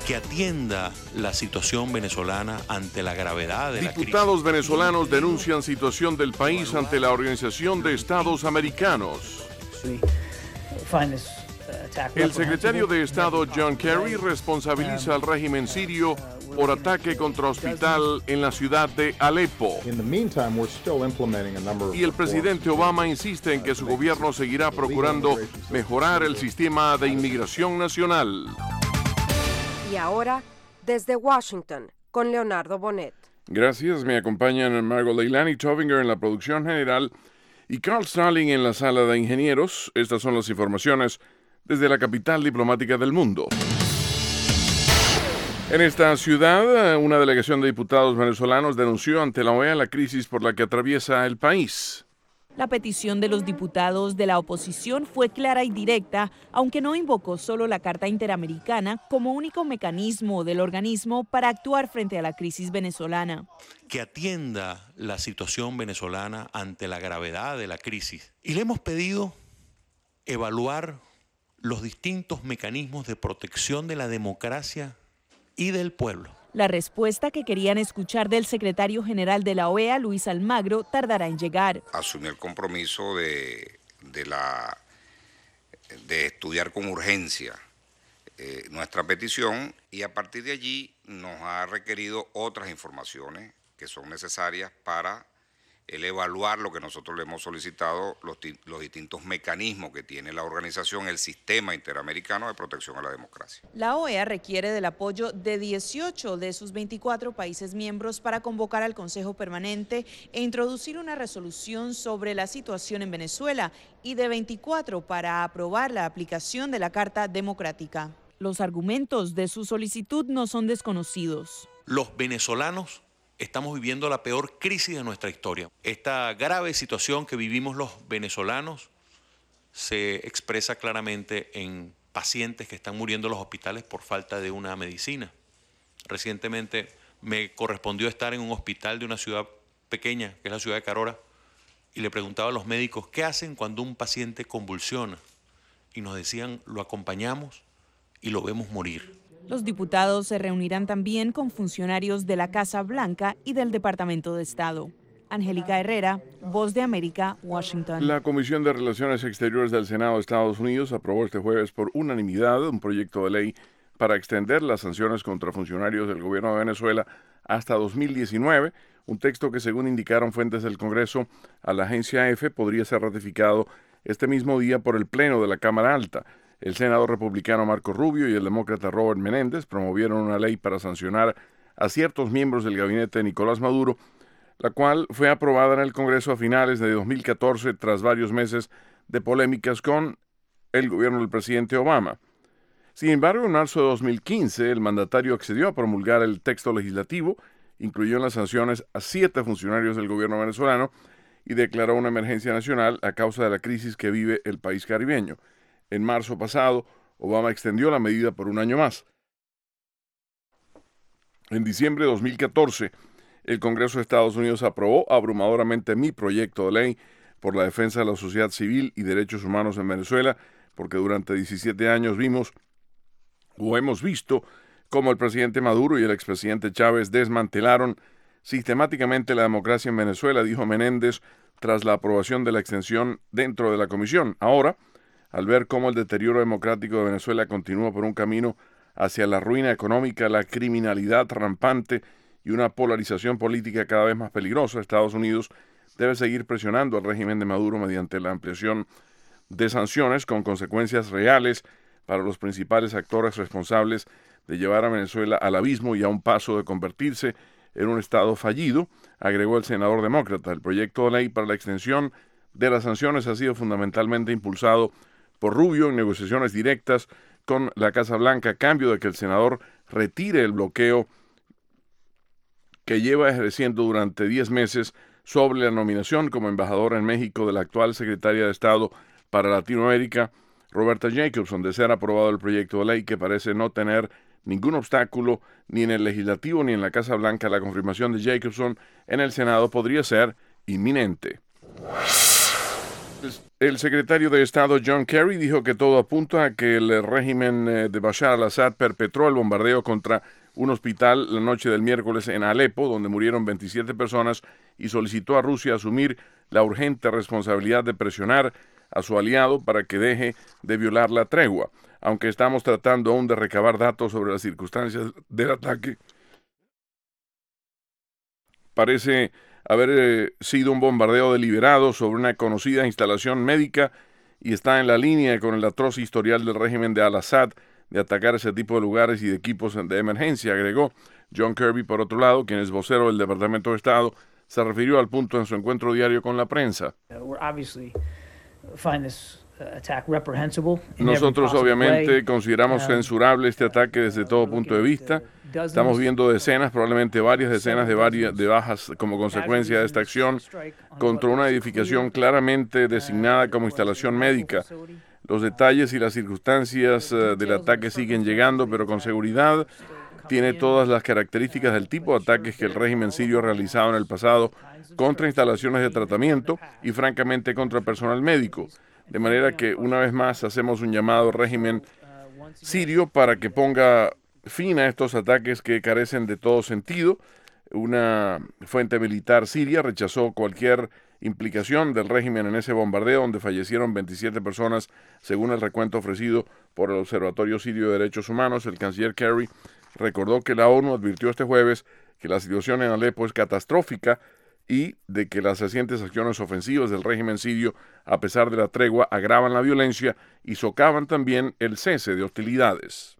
que atienda la situación venezolana ante la gravedad de la crisis. Diputados venezolanos denuncian situación del país ante la Organización de Estados Americanos. El secretario de Estado John Kerry responsabiliza al régimen sirio por ataque contra hospital en la ciudad de Alepo. Y el presidente Obama insiste en que su gobierno seguirá procurando mejorar el sistema de inmigración nacional. Y ahora, desde Washington, con Leonardo Bonet. Gracias, me acompañan Margot Leilani Tovinger en la producción general y Carl Stalling en la sala de ingenieros. Estas son las informaciones desde la capital diplomática del mundo. En esta ciudad, una delegación de diputados venezolanos denunció ante la OEA la crisis por la que atraviesa el país. La petición de los diputados de la oposición fue clara y directa, aunque no invocó solo la Carta Interamericana como único mecanismo del organismo para actuar frente a la crisis venezolana. Que atienda la situación venezolana ante la gravedad de la crisis. Y le hemos pedido evaluar los distintos mecanismos de protección de la democracia y del pueblo. La respuesta que querían escuchar del secretario general de la OEA, Luis Almagro, tardará en llegar. Asumí el compromiso de estudiar con urgencia nuestra petición y a partir de allí nos ha requerido otras informaciones que son necesarias para el evaluar lo que nosotros le hemos solicitado, los distintos mecanismos que tiene la organización, el Sistema Interamericano de Protección a la Democracia. La OEA requiere del apoyo de 18 de sus 24 países miembros para convocar al Consejo Permanente e introducir una resolución sobre la situación en Venezuela y de 24 para aprobar la aplicación de la Carta Democrática. Los argumentos de su solicitud no son desconocidos. Los venezolanos estamos viviendo la peor crisis de nuestra historia. Esta grave situación que vivimos los venezolanos se expresa claramente en pacientes que están muriendo en los hospitales por falta de una medicina. Recientemente me correspondió estar en un hospital de una ciudad pequeña, que es la ciudad de Carora, y le preguntaba a los médicos, ¿qué hacen cuando un paciente convulsiona? Y nos decían, lo acompañamos y lo vemos morir. Los diputados se reunirán también con funcionarios de la Casa Blanca y del Departamento de Estado. Angélica Herrera, Voz de América, Washington. La Comisión de Relaciones Exteriores del Senado de Estados Unidos aprobó este jueves por unanimidad un proyecto de ley para extender las sanciones contra funcionarios del gobierno de Venezuela hasta 2019, un texto que, según indicaron fuentes del Congreso a la agencia EFE, podría ser ratificado este mismo día por el Pleno de la Cámara Alta. El senador republicano Marco Rubio y el demócrata Robert Menéndez promovieron una ley para sancionar a ciertos miembros del gabinete de Nicolás Maduro, la cual fue aprobada en el Congreso a finales de 2014 tras varios meses de polémicas con el gobierno del presidente Obama. Sin embargo, en marzo de 2015, el mandatario accedió a promulgar el texto legislativo, incluyó en las sanciones a 7 funcionarios del gobierno venezolano y declaró una emergencia nacional a causa de la crisis que vive el país caribeño. En marzo pasado, Obama extendió la medida por un año más. En diciembre de 2014, el Congreso de Estados Unidos aprobó abrumadoramente mi proyecto de ley por la defensa de la sociedad civil y derechos humanos en Venezuela, porque durante 17 años hemos visto cómo el presidente Maduro y el expresidente Chávez desmantelaron sistemáticamente la democracia en Venezuela, dijo Menéndez, tras la aprobación de la extensión dentro de la comisión. Ahora, al ver cómo el deterioro democrático de Venezuela continúa por un camino hacia la ruina económica, la criminalidad rampante y una polarización política cada vez más peligrosa, Estados Unidos debe seguir presionando al régimen de Maduro mediante la ampliación de sanciones con consecuencias reales para los principales actores responsables de llevar a Venezuela al abismo y a un paso de convertirse en un estado fallido, agregó el senador demócrata. El proyecto de ley para la extensión de las sanciones ha sido fundamentalmente impulsado por Rubio en negociaciones directas con la Casa Blanca a cambio de que el senador retire el bloqueo que lleva ejerciendo durante 10 meses sobre la nominación como embajadora en México de la actual secretaria de Estado para Latinoamérica, Roberta Jacobson. De ser aprobado el proyecto de ley, que parece no tener ningún obstáculo ni en el Legislativo ni en la Casa Blanca, la confirmación de Jacobson en el Senado podría ser inminente. El secretario de Estado John Kerry dijo que todo apunta a que el régimen de Bashar al-Assad perpetró el bombardeo contra un hospital la noche del miércoles en Alepo, donde murieron 27 personas, y solicitó a Rusia asumir la urgente responsabilidad de presionar a su aliado para que deje de violar la tregua. Aunque estamos tratando aún de recabar datos sobre las circunstancias del ataque, parece haber sido un bombardeo deliberado sobre una conocida instalación médica y está en la línea con el atroz historial del régimen de al-Assad de atacar ese tipo de lugares y de equipos de emergencia, agregó. John Kirby, por otro lado, quien es vocero del Departamento de Estado, se refirió al punto en su encuentro diario con la prensa. Nosotros obviamente consideramos censurable este ataque desde todo punto de vista. Estamos viendo decenas, probablemente varias decenas de bajas como consecuencia de esta acción contra una edificación claramente designada como instalación médica. Los detalles y las circunstancias del ataque siguen llegando, pero con seguridad tiene todas las características del tipo de ataques que el régimen sirio ha realizado en el pasado contra instalaciones de tratamiento y francamente contra personal médico. De manera que una vez más hacemos un llamado al régimen sirio para que ponga fin a estos ataques que carecen de todo sentido. Una fuente militar siria rechazó cualquier implicación del régimen en ese bombardeo donde fallecieron 27 personas según el recuento ofrecido por el Observatorio Sirio de Derechos Humanos. El canciller Kerry recordó que la ONU advirtió este jueves que la situación en Alepo es catastrófica y de que las recientes acciones ofensivas del régimen sirio, a pesar de la tregua, agravan la violencia y socavan también el cese de hostilidades.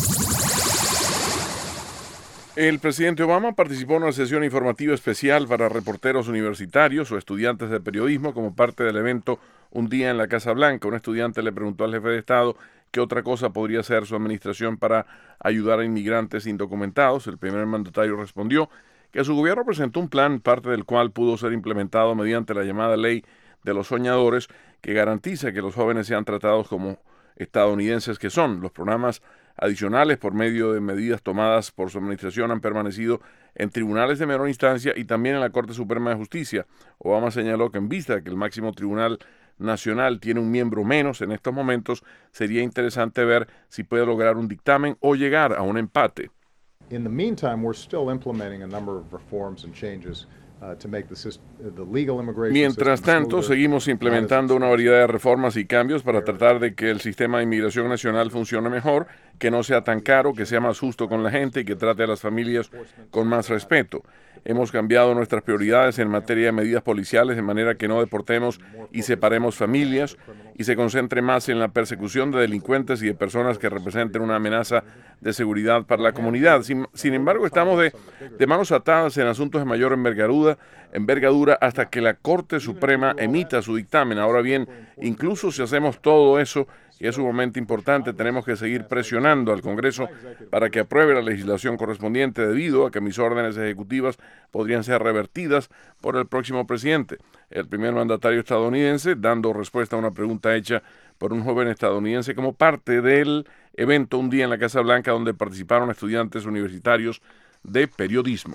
El presidente Obama participó en una sesión informativa especial para reporteros universitarios o estudiantes de periodismo como parte del evento Un Día en la Casa Blanca. Un estudiante le preguntó al jefe de Estado qué otra cosa podría hacer su administración para ayudar a inmigrantes indocumentados. El primer mandatario respondió que su gobierno presentó un plan, parte del cual pudo ser implementado mediante la llamada Ley de los Soñadores, que garantiza que los jóvenes sean tratados como estadounidenses que son. Los programas adicionales por medio de medidas tomadas por su administración han permanecido en tribunales de menor instancia y también en la Corte Suprema de Justicia. Obama señaló que en vista de que el máximo tribunal nacional tiene un miembro menos en estos momentos, sería interesante ver si puede lograr un dictamen o llegar a un empate. In the meantime, we're still implementing a number of reforms and changes to make the legal immigration Mientras system tanto, smoother, seguimos implementando una variedad de reformas y cambios para tratar de que el sistema de inmigración nacional funcione mejor, que no sea tan caro, que sea más justo con la gente y que trate a las familias con más respeto. Hemos cambiado nuestras prioridades en materia de medidas policiales de manera que no deportemos y separemos familias y se concentre más en la persecución de delincuentes y de personas que representen una amenaza de seguridad para la comunidad. Sin embargo, estamos de manos atadas en asuntos de mayor envergadura hasta que la Corte Suprema emita su dictamen. Ahora bien, incluso si hacemos todo eso, y es un momento importante, tenemos que seguir presionando al Congreso para que apruebe la legislación correspondiente debido a que mis órdenes ejecutivas podrían ser revertidas por el próximo presidente. El primer mandatario estadounidense, dando respuesta a una pregunta hecha por un joven estadounidense como parte del evento Un Día en la Casa Blanca, donde participaron estudiantes universitarios de periodismo.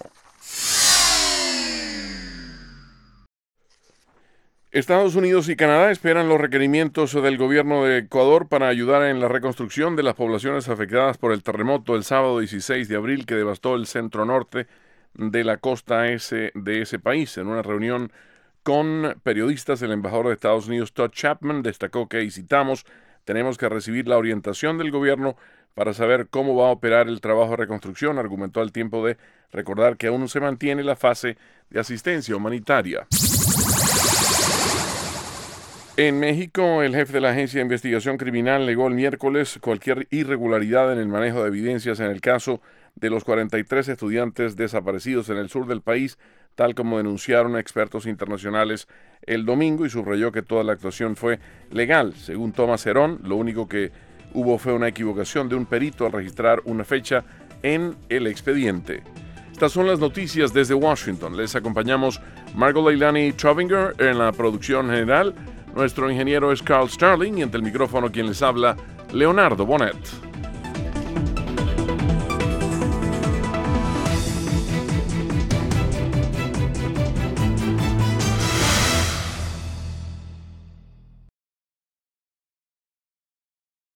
Estados Unidos y Canadá esperan los requerimientos del gobierno de Ecuador para ayudar en la reconstrucción de las poblaciones afectadas por el terremoto el sábado 16 de abril que devastó el centro norte de la costa de ese país. En una reunión con periodistas, el embajador de Estados Unidos, Todd Chapman, destacó que, y citamos, tenemos que recibir la orientación del gobierno para saber cómo va a operar el trabajo de reconstrucción. Argumentó al tiempo de recordar que aún se mantiene la fase de asistencia humanitaria. En México, el jefe de la Agencia de Investigación Criminal negó el miércoles cualquier irregularidad en el manejo de evidencias en el caso de los 43 estudiantes desaparecidos en el sur del país, tal como denunciaron expertos internacionales el domingo, y subrayó que toda la actuación fue legal. Según Tomás Herón, lo único que hubo fue una equivocación de un perito al registrar una fecha en el expediente. Estas son las noticias desde Washington. Les acompañamos Margot Leilani Trovinger en la producción general. Nuestro ingeniero es Carl Starling y ante el micrófono quien les habla, Leonardo Bonet.